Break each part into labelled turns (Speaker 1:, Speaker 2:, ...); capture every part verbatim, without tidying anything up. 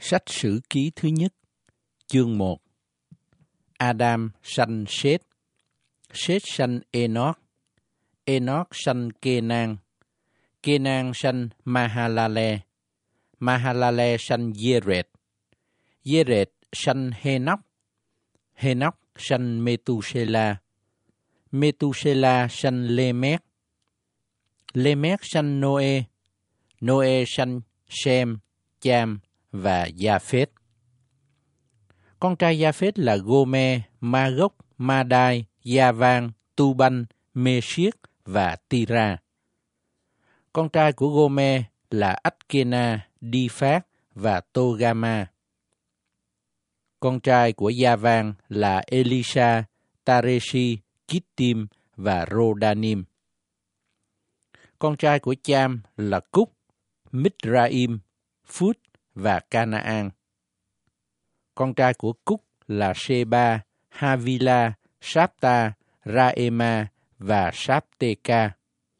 Speaker 1: Sách Sử Ký thứ nhất, chương một. Adam sanh Sết, Sết sanh Enoch, Enoch sanh Kê-nan, Kê-nan sanh Mahalalel, Mahalalel sanh Giê-rệt, Giê-rệt sanh Hê-nóc, Hê-nóc sanh Mê-tu-sê-la, Mê-tu-sê-la sanh Lê-mét, Lê-mét sanh Nô-ê, Nô-ê sanh Sêm, Cham và Gia-phết. Con trai Gia-phết là Gô-mê, Ma-gốc, Ma-đai, Gia-van, Tu-banh, Mê-siết và Ti-ra. Con trai của Gô-mê là Ách-kê-na, Đi-phát và Tô-ga-ma. Con trai của Gia-van là Ê-li-sa, Ta-rê-si, Kít-tim và Rô-đa-nim. Con trai của Cham là Cúc, Mít-ra-im, Phút và Ca-na-an. Con trai của Cúc là Sê-ba, Ha-vi-la, Sáp-ta, Ra-ê-ma và Sáp-tê-ca.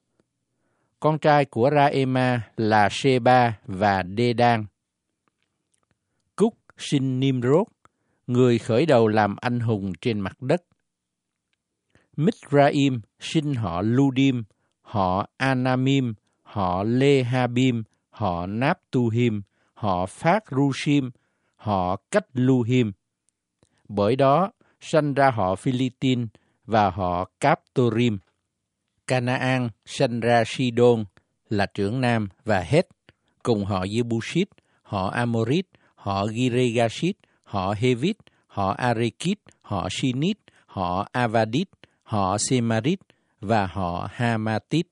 Speaker 1: Con trai của Ra-ê-ma là Sê-ba và Đê-đan. Cúc sinh Nim-rốt, người khởi đầu làm anh hùng trên mặt đất. Mít-ra-im sinh họ Lu-đim, họ Anamim, họ Lê-ha-bim, họ Náp-tu-him, họ Phát-ru-sim, họ Cách-lu-him. Bởi đó sanh ra họ Phi-li-tin và họ Cáp-tô-rim. Ca-na-an sanh ra Si-đôn là trưởng nam và Hét, cùng họ Giê-bu-sít, họ A-mô-rít, họ Gi-rê-ga-sít, họ Hê-vít, họ A-rê-kít, họ Si-nít, họ A-va-đít, họ Sê-ma-rít và họ Ha-ma-tít.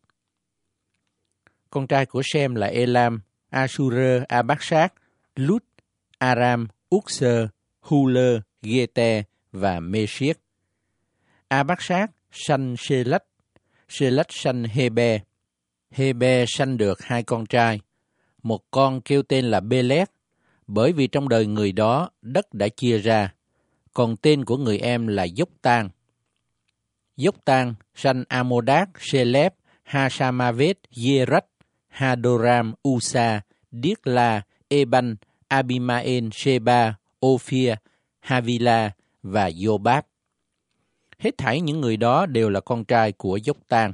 Speaker 1: Con trai của Sem là Ê-lam, A-su-rơ, A-bác-sát, Lút, Aram, Úc-sơ, Hu-lơ, Ghê-tê và Mê-siết. A-bác-sát sanh Sê-lách, Sê-lách sanh Hê-bê. Hê-bê sanh được hai con trai, một con kêu tên là Bê-lét, bởi vì trong đời người đó đất đã chia ra, còn tên của người em là Dốc-tan. Dốc-tan sanh A-mô-đát, Sê-lép, Ha-sa-ma-vết, Dê-rách, Ha-đô-ram, U-sa, Điếc-la, Ê-banh, Abi-ma-ên, Sê-ba, Ô-phia, Ha-vi-la và Dô-báp. Hết thảy những người đó đều là con trai của Dốc-tan.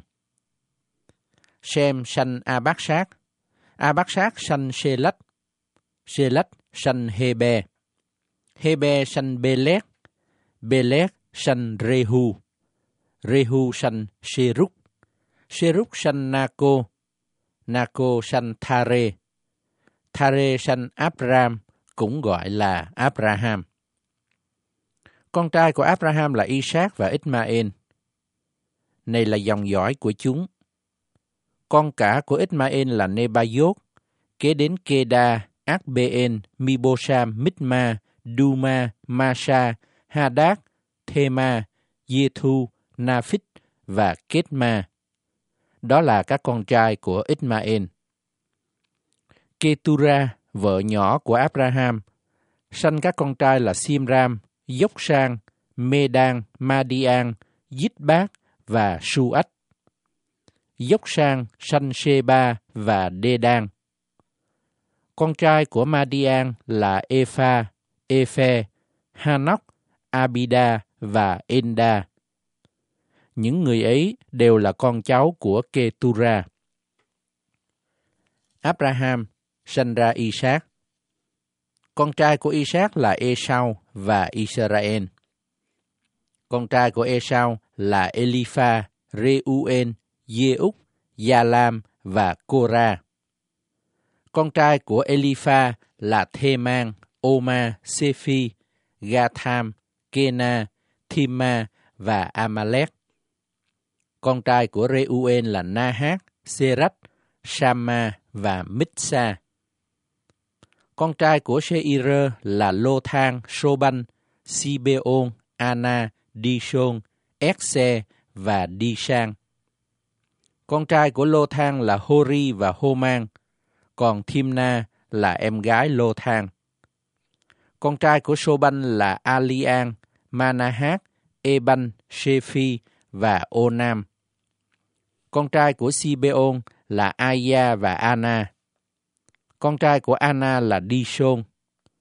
Speaker 1: Sem sanh A-bác-sát, A-bác-sát sanh Sê-lách, Sê-lách sanh Hê-bê, Hê-bê sanh Bê-lét, Bê-lét sanh Rê-hu, Rê-hu sanh Sê-rúc, Sê-rúc sanh Na-cô, Na-cô sanh Tha-rê, Tha-rê sanh Áp-ram, cũng gọi là Áp-ra-ham. Con trai của Áp-ra-ham là Y-sát và Ích-ma-ên. Này là dòng dõi của chúng. Con cả của Ích-ma-ên là Nê-ba-dốt, kế đến Kê-đa, Ác-bê-ên, Mi-bô-sam, Mít-ma, Đu-ma, Ma-sa, Ha-đát, Thê-ma, Dê-thu, Na-phít và Kết-ma. Đó là các con trai của Ích-ma-ên. Kê-tu-ra, vợ nhỏ của Áp-ra-ham, sanh các con trai là Sim-ram, Dốc-sang, Mê-đan, Ma-đi-an, Dít-bát và Su-ách. Dốc-sang sanh Sê-ba và Đê-đan. Con trai của Ma-đi-an là Ê-pha, Ê-phê, Ha-nóc, A-bi-đa và Ên-đa. Những người ấy đều là con cháu của Kê-tu-ra. Áp-ra-ham sanh ra Y-sát. Con trai của Y-sát là Ê-sau và Y-sơ-ra-ên. Con trai của Ê-sau là Ê-li-pha, Rê-u-ên, Dê-úc, Gia-lam và Cô-ra. Con trai của Ê-li-pha là Thê-man, Ô-ma, Sê-phi, Ga-tham, Kê-na, Thim-ma và A-ma-lét. Con trai của Rê-u-ên là Na-hát, Sê-rách, Sam-ma và Mít-sa. Con trai của Sê-i-rơ là Lô-thang, Sô-banh, Si-bê-ôn, A-na, Đi-sôn, Ét-xê và Đi-sang. Con trai của Lô-thang là Hô-ri và Hô-man, còn Thim-na là em gái Lô-thang. Con trai của Sô-banh là A-li-an, Ma-na-hát, Ê-banh, Sê-phi và Ô-nam. Con trai của Si-bê-ôn là A-ya và A-na. Con trai của A-na là Đi-sôn.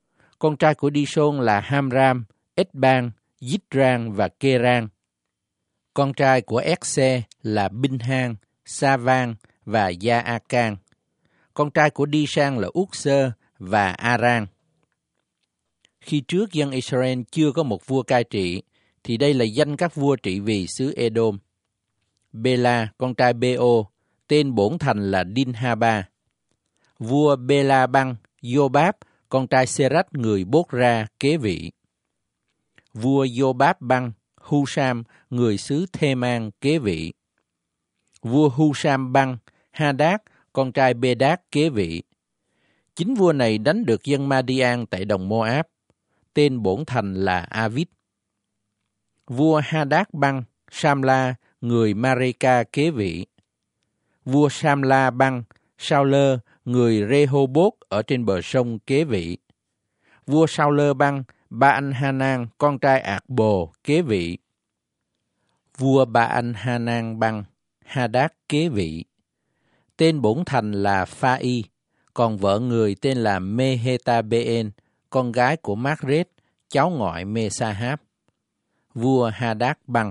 Speaker 1: Con trai của Đi-xôn là Hamram, Ết-ban, Yít-rang và Kê-rang. Con trai của Ét-xê là Binh-hang, Sa-van và Gia-a-can. Con trai của Đi-sang là Út-sơ và A-rang. Khi trước dân Israel chưa có một vua cai trị, thì đây là danh các vua trị vì xứ Edom. Bê-la, con trai Bê-ô, tên bổn thành là Đin-ha-ba. Vua Bê-la-băng, Dô-báp, con trai Sê-rách người Bốt-ra kế vị. Vua Dô-báp-băng, Hu-sam, người xứ Thê-man kế vị. Vua Hu-sam-băng, Ha-đát, con trai Bê-đát kế vị. Chính vua này đánh được dân Ma-đi-an tại đồng Mô-áp. Tên bổn thành là A-vít. Vua Ha-đát-băng, Sam-la, người Ma-rê-ca kế vị. Vua Sam-la-băng, Sao-lơ, người Rê-hô-bốt ở trên bờ sông kế vị. Vua Sao-lơ-băng, Ba-anh-ha-nan, con trai Ạc-bồ kế vị. Vua Ba-anh-ha-nan-băng, Ha-đát kế vị. Tên bổn thành là Pha-y, còn vợ người tên là Mê-hê-ta-bê-en, con gái của Mác-rết, cháu ngoại Mê-sa-háp. Vua Ha-đát-băng.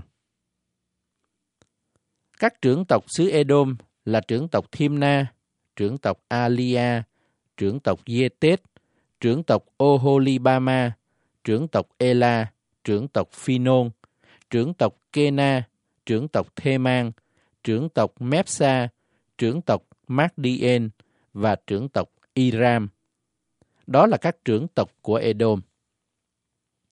Speaker 1: Các trưởng tộc xứ Edom là trưởng tộc Thiêm-na, trưởng tộc A-li-a, trưởng tộc Dê-tết, trưởng tộc Ô-hô-li-ba-ma, trưởng tộc Ê-la, trưởng tộc Phi-nôn, trưởng tộc Kê-na, trưởng tộc Thê-man, trưởng tộc Mép-sa, trưởng tộc Mác-đi-en và trưởng tộc Y-ram. Đó là các trưởng tộc của Edom.